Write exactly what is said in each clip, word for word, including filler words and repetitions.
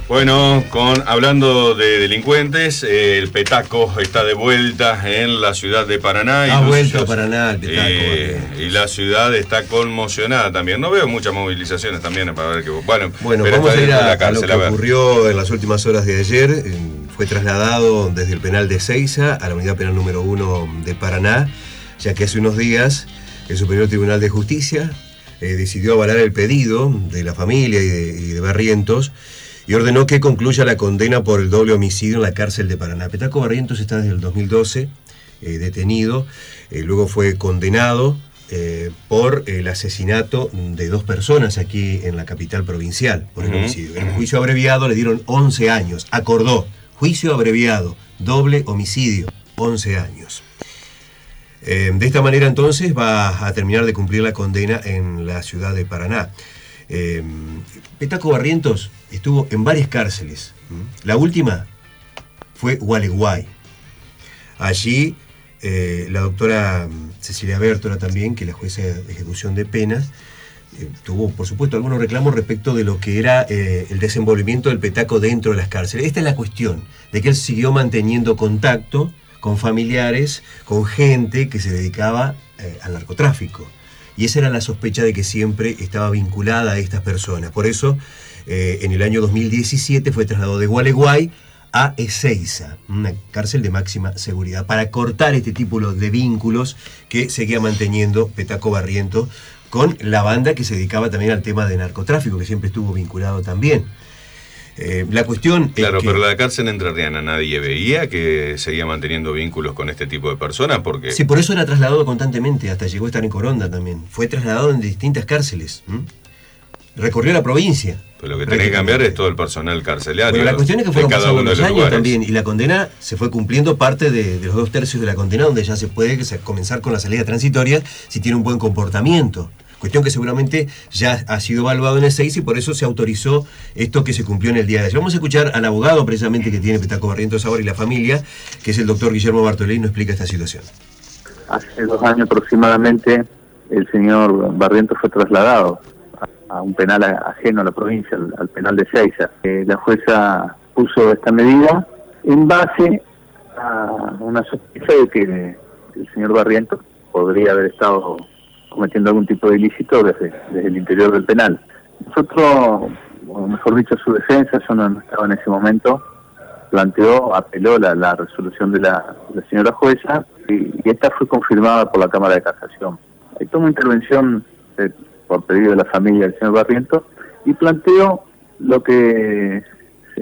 Bueno, con hablando de delincuentes, eh, el Petaco está de vuelta en la ciudad de Paraná. Ha vuelto a Paraná el Petaco. Eh, y la ciudad está conmocionada también. No veo muchas movilizaciones también para ver que... Bueno, bueno pero vamos a ir a, a lo que ocurrió en las últimas horas de ayer. Eh, fue trasladado desde el penal de Ezeiza a la unidad penal número uno de Paraná, ya que hace unos días el Superior Tribunal de Justicia eh, decidió avalar el pedido de la familia y de, y de Barrientos y ordenó que concluya la condena por el doble homicidio en la cárcel de Paraná. Petaco Barrientos está desde el dos mil doce eh, detenido, eh, luego fue condenado eh, por el asesinato de dos personas aquí en la capital provincial, por el uh-huh. homicidio. En un juicio abreviado le dieron once años, acordó, juicio abreviado, doble homicidio, once años. Eh, de esta manera entonces va a terminar de cumplir la condena en la ciudad de Paraná. Eh, Petaco Barrientos estuvo en varias cárceles. La última fue Gualeguay. Allí eh, la doctora Cecilia Bértola también, que es la jueza de ejecución de penas, eh, tuvo por supuesto algunos reclamos respecto de lo que era eh, el desenvolvimiento del Petaco dentro de las cárceles. Esta es la cuestión, de que él siguió manteniendo contacto con familiares, con gente que se dedicaba eh, al narcotráfico. Y esa era la sospecha de que siempre estaba vinculada a estas personas. Por eso, eh, en el año dos mil diecisiete fue trasladado de Gualeguay a Ezeiza, una cárcel de máxima seguridad, para cortar este tipo de vínculos que seguía manteniendo Petaco Barrientos con la banda que se dedicaba también al tema de narcotráfico, que siempre estuvo vinculado también. Eh, la cuestión claro, es que... pero la cárcel entrerriana nadie veía que seguía manteniendo vínculos con este tipo de personas, porque... Sí, por eso era trasladado constantemente, hasta llegó a estar en Coronda también. Fue trasladado en distintas cárceles. ¿Mm? Recorrió la provincia. Pero lo que tiene que cambiar es todo el personal carcelario. Bueno, la cuestión es que fueron cada pasando uno los de los años lugares. También, y la condena se fue cumpliendo parte de, de los dos tercios de la condena, donde ya se puede comenzar con la salida transitoria si tiene un buen comportamiento. Cuestión que seguramente ya ha sido evaluado en el seis y por eso se autorizó esto que se cumplió en el día de ayer. Vamos a escuchar al abogado precisamente que tiene Petaco Barrientos ahora y la familia, que es el doctor Guillermo Bartolé, y nos explica esta situación. Hace dos años aproximadamente el señor Barrientos fue trasladado a, a un penal ajeno a la provincia, al, al penal de Ezeiza. Eh, la jueza puso esta medida en base a una sospecha de que el señor Barrientos podría haber estado cometiendo algún tipo de ilícito desde, desde el interior del penal. Nosotros, o mejor dicho, su defensa, yo no estaba en ese momento, planteó, apeló la, la resolución de la, de la señora jueza y, y esta fue confirmada por la Cámara de Casación. Ahí tomó intervención eh, por pedido de la familia del señor Barrientos y planteó lo que eh,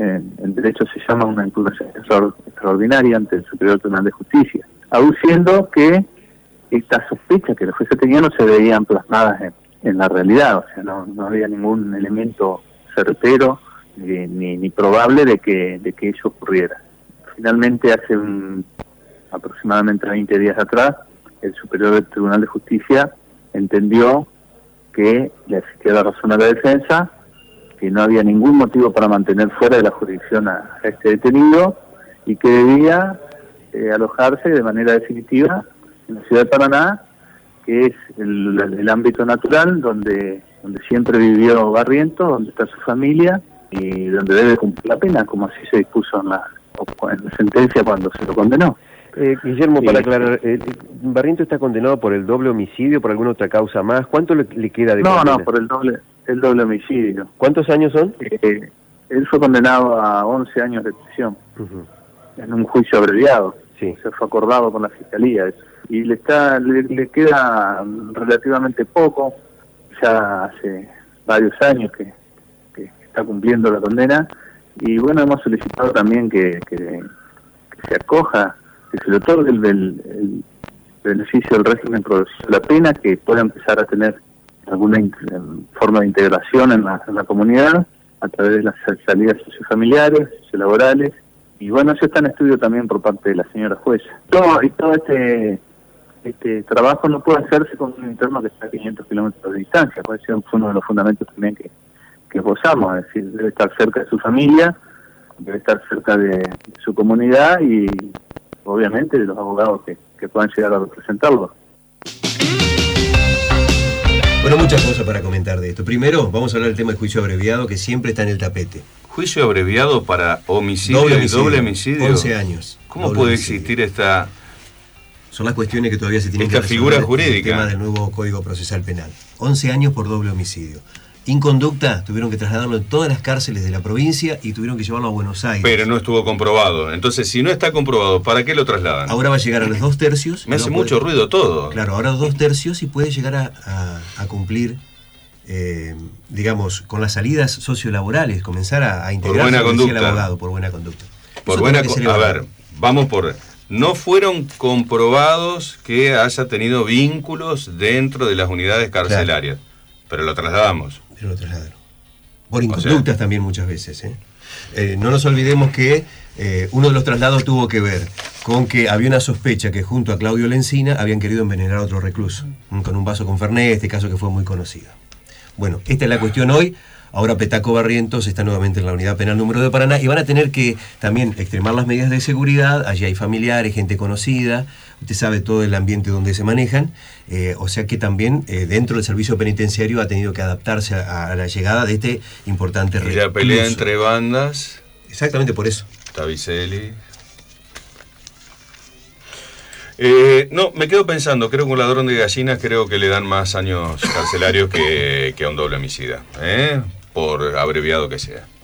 en derecho se llama una impugnación extraordinaria ante el Superior Tribunal de Justicia, aduciendo que estas sospechas que la jueza tenía no se veían plasmadas en, en la realidad, o sea, no, no había ningún elemento certero ni, ni, ni probable de que, de que eso ocurriera. Finalmente, hace un, aproximadamente veinte días atrás, el Superior del Tribunal de Justicia entendió que le existía la razón a la defensa, que no había ningún motivo para mantener fuera de la jurisdicción a, a este detenido y que debía eh, alojarse de manera definitiva en la ciudad de Paraná, que es el, el ámbito natural donde donde siempre vivió Barrientos, donde está su familia y donde debe cumplir la pena, como así se dispuso en la, en la sentencia cuando se lo condenó. Eh, Guillermo, para aclarar, eh, ¿Barrientos está condenado por el doble homicidio, por alguna otra causa más? ¿Cuánto le, le queda de No, condena? no, por el doble el doble homicidio. ¿Cuántos años son? Eh, él fue condenado a once años de prisión, uh-huh. en un juicio abreviado. Sí. Se fue acordado con la Fiscalía eso. Y le está le, le queda relativamente poco, ya hace varios años que, que está cumpliendo la condena, y bueno, hemos solicitado también que, que, que se acoja, que se le otorgue el, el, el beneficio del régimen progresivo de la pena, que pueda empezar a tener alguna in, forma de integración en la, en la comunidad, a través de las salidas sociofamiliares, sociolaborales, y bueno, eso está en estudio también por parte de la señora jueza. Todo, y todo este este trabajo no puede hacerse con un interno que está a quinientos kilómetros de distancia, puede ser uno de los fundamentos también que, que gozamos, es decir, debe estar cerca de su familia, debe estar cerca de, de su comunidad y obviamente de los abogados que, que puedan llegar a representarlo. Bueno, muchas cosas para comentar de esto. Primero, vamos a hablar del tema del juicio abreviado, que siempre está en el tapete. juicio abreviado para homicidio doble y homicidio, doble homicidio. once años. ¿Cómo doble puede homicidio. existir esta... Son las cuestiones que todavía se tienen Esta que figura resolver en jurídica. el tema del nuevo Código Procesal Penal. once años por doble homicidio. Inconducta, tuvieron que trasladarlo en todas las cárceles de la provincia y tuvieron que llevarlo a Buenos Aires. Pero no estuvo comprobado. Entonces, si no está comprobado, ¿para qué lo trasladan? Ahora va a llegar a los dos tercios. Me hace va a mucho poder- ruido todo. Claro, ahora dos tercios y puede llegar a, a- a cumplir, eh, digamos, con las salidas sociolaborales, comenzar a, a integrarse, buena como decía el conducta. abogado, por buena conducta. Por Eso buena tiene que co- ser A evaluado. ver, vamos por... No fueron comprobados que haya tenido vínculos dentro de las unidades carcelarias, pero lo trasladamos. Pero lo trasladaron. Por inconductas también muchas veces. ¿eh? Eh, no nos olvidemos que eh, uno de los traslados tuvo que ver con que había una sospecha que junto a Claudio Lencina habían querido envenenar a otro recluso, mm, con un vaso con Fernet, este caso que fue muy conocido. Bueno, esta es la cuestión hoy. Ahora Petaco Barrientos está nuevamente en la unidad penal número de Paraná y van a tener que también extremar las medidas de seguridad. Allí hay familiares, gente conocida, usted sabe todo el ambiente donde se manejan, eh, o sea que también eh, dentro del servicio penitenciario ha tenido que adaptarse a, a la llegada de este importante Y recluso. la pelea entre bandas, Exactamente por eso. Tavicelli... Eh, no, me quedo pensando, creo que un ladrón de gallinas creo que le dan más años carcelarios que, que a un doble homicida, ¿eh? Por abreviado que sea.